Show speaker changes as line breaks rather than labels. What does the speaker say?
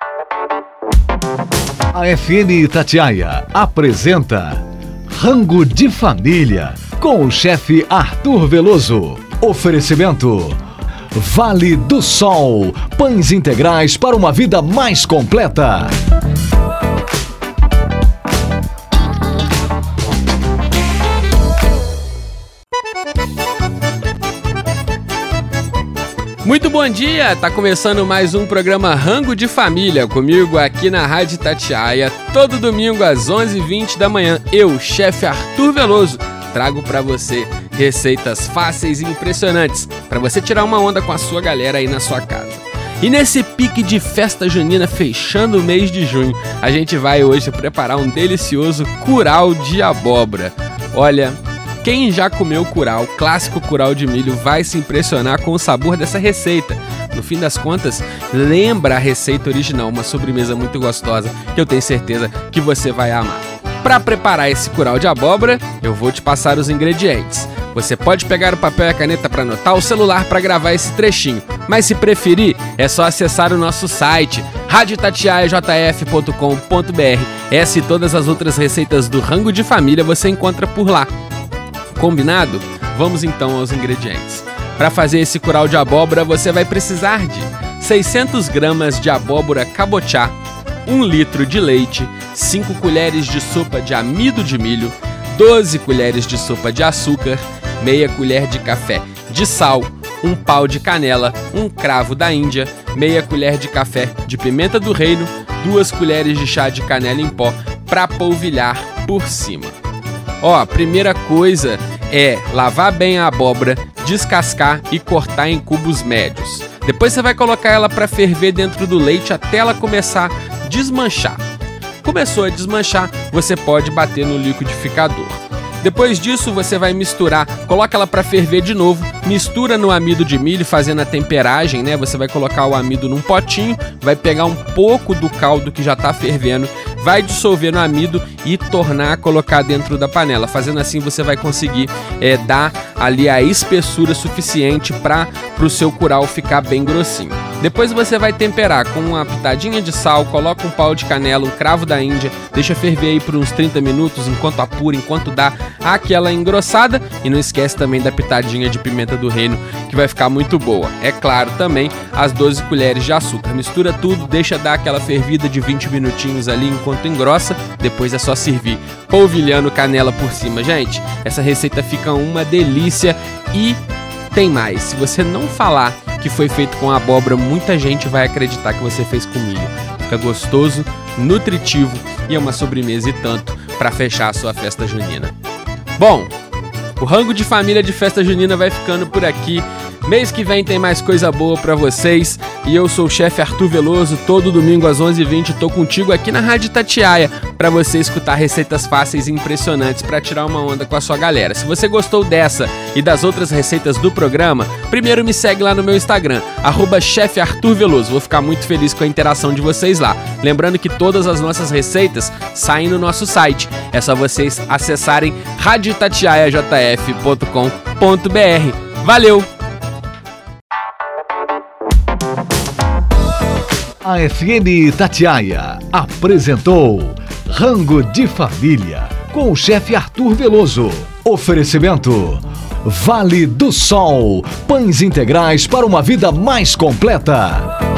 A FM Itatiaia apresenta Rango de Família com o chefe Arthur Veloso. Oferecimento Vale do Sol, pães integrais para uma vida mais completa.
Muito bom dia, tá começando mais um programa Rango de Família, comigo aqui na Rádio Itatiaia, todo domingo às 11h20 da manhã. Eu, chefe Arthur Veloso, trago pra você receitas fáceis e impressionantes, pra você tirar uma onda com a sua galera aí na sua casa. E nesse pique de festa junina, fechando o mês de junho, a gente vai hoje preparar um delicioso curau de abóbora. Olha, quem já comeu curau, clássico curau de milho, vai se impressionar com o sabor dessa receita. No fim das contas, lembra a receita original, uma sobremesa muito gostosa que eu tenho certeza que você vai amar. Para preparar esse curau de abóbora, eu vou te passar os ingredientes. Você pode pegar o papel e a caneta para anotar, o celular para gravar esse trechinho, mas se preferir, é só acessar o nosso site radioitatiaiajf.com.br. Essa e todas as outras receitas do Rango de Família você encontra por lá. Combinado? Vamos então aos ingredientes. Para fazer esse curau de abóbora, você vai precisar de 600 gramas de abóbora cabotiá, 1 litro de leite, 5 colheres de sopa de amido de milho, 12 colheres de sopa de açúcar, meia colher de café de sal, 1 pau de canela, 1 cravo da Índia, meia colher de café de pimenta do reino, 2 colheres de chá de canela em pó para polvilhar por cima. A primeira coisa é lavar bem a abóbora, descascar e cortar em cubos médios. Depois você vai colocar ela para ferver dentro do leite até ela começar a desmanchar. Começou a desmanchar, você pode bater no liquidificador. Depois disso você vai misturar, coloca ela para ferver de novo, mistura no amido de milho fazendo a temperagem, né? Você vai colocar o amido num potinho, vai pegar um pouco do caldo que já está fervendo, vai dissolver no amido e tornar a colocar dentro da panela. Fazendo assim você vai conseguir dar ali a espessura suficiente para o seu curau ficar bem grossinho. Depois você vai temperar com uma pitadinha de sal, coloca 1 pau de canela, 1 cravo da Índia, deixa ferver aí por uns 30 minutos enquanto apura, enquanto dá aquela engrossada, e não esquece também da pitadinha de pimenta do reino que vai ficar muito boa. É claro, também as 12 colheres de açúcar. Mistura tudo, deixa dar aquela fervida de 20 minutinhos ali enquanto engrossa, depois é só servir polvilhando canela por cima. Gente, essa receita fica uma delícia e tem mais. Se você não falar que foi feito com abóbora, muita gente vai acreditar que você fez com milho. Fica gostoso, nutritivo e é uma sobremesa e tanto para fechar a sua festa junina. Bom, o Rango de Família de Festa Junina vai ficando por aqui. Mês que vem tem mais coisa boa pra vocês. E eu sou o chefe Arthur Veloso. Todo domingo às 11h20 tô contigo aqui na Rádio Itatiaia pra você escutar receitas fáceis e impressionantes pra tirar uma onda com a sua galera. Se você gostou dessa e das outras receitas do programa, primeiro me segue lá no meu Instagram, @chefarturveloso. Vou ficar muito feliz com a interação de vocês lá. Lembrando que todas as nossas receitas saem no nosso site. É só vocês acessarem radioitatiaiajf.com.br. Valeu!
A FM Itatiaia apresentou Rango de Família com o chefe Arthur Veloso. Oferecimento Vale do Sol, pães integrais para uma vida mais completa.